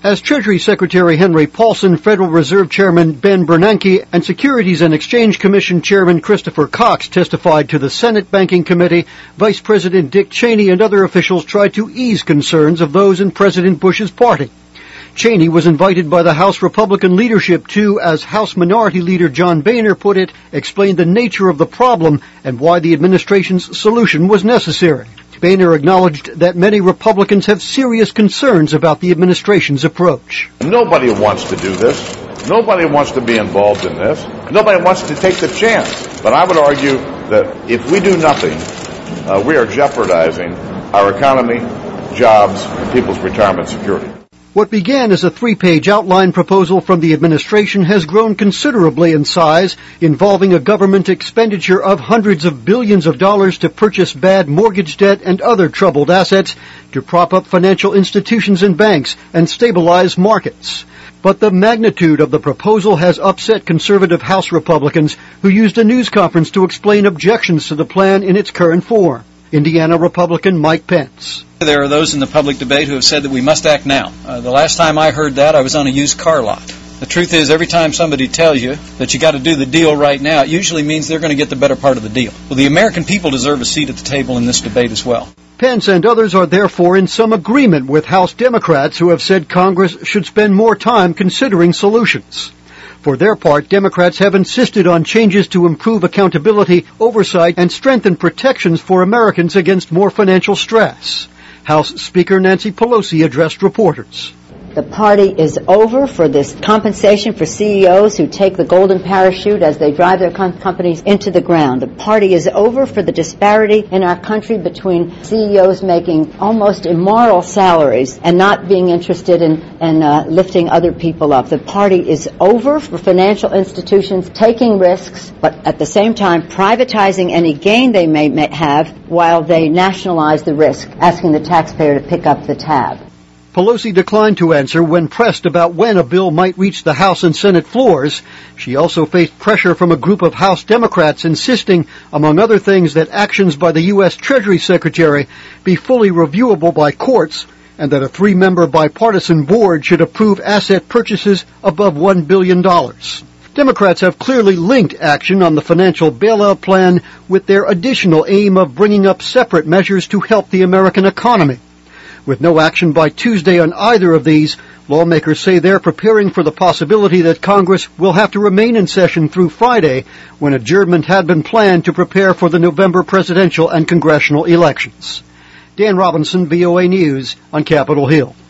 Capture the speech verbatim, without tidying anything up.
As Treasury Secretary Henry Paulson, Federal Reserve Chairman Ben Bernanke, and Securities and Exchange Commission Chairman Christopher Cox testified to the Senate Banking Committee, Vice President Dick Cheney and other officials tried to ease concerns of those in President Bush's party. Cheney was invited by the House Republican leadership to, as House Minority Leader John Boehner put it, explain the nature of the problem and why the administration's solution was necessary. Boehner acknowledged that many Republicans have serious concerns about the administration's approach. Nobody wants to do this. Nobody wants to be involved in this. Nobody wants to take the chance. But I would argue that if we do nothing, uh, we are jeopardizing our economy, jobs, and people's retirement security. What began as a three-page outline proposal from the administration has grown considerably in size, involving a government expenditure of hundreds of billions of dollars to purchase bad mortgage debt and other troubled assets, to prop up financial institutions and banks and stabilize markets. But the magnitude of the proposal has upset conservative House Republicans who used a news conference to explain objections to the plan in its current form. Indiana Republican Mike Pence. There are those in the public debate who have said that we must act now. Uh, the last time I heard that, I was on a used car lot. The truth is, every time somebody tells you that you got to do the deal right now, it usually means they're going to get the better part of the deal. Well, the American people deserve a seat at the table in this debate as well. Pence and others are therefore in some agreement with House Democrats who have said Congress should spend more time considering solutions. For their part, Democrats have insisted on changes to improve accountability, oversight, and strengthen protections for Americans against more financial stress. House Speaker Nancy Pelosi addressed reporters. The party is over for this compensation for C E Os who take the golden parachute as they drive their com- companies into the ground. The party is over for the disparity in our country between C E Os making almost immoral salaries and not being interested in, in uh, lifting other people up. The party is over for financial institutions taking risks, but at the same time privatizing any gain they may, may have while they nationalize the risk, asking the taxpayer to pick up the tab. Pelosi declined to answer when pressed about when a bill might reach the House and Senate floors. She also faced pressure from a group of House Democrats insisting, among other things, that actions by the U S Treasury Secretary be fully reviewable by courts and that a three-member bipartisan board should approve asset purchases above one billion dollars. Democrats have clearly linked action on the financial bailout plan with their additional aim of bringing up separate measures to help the American economy. With no action by Tuesday on either of these, lawmakers say they're preparing for the possibility that Congress will have to remain in session through Friday, when adjournment had been planned to prepare for the November presidential and congressional elections. Dan Robinson, V O A News, on Capitol Hill.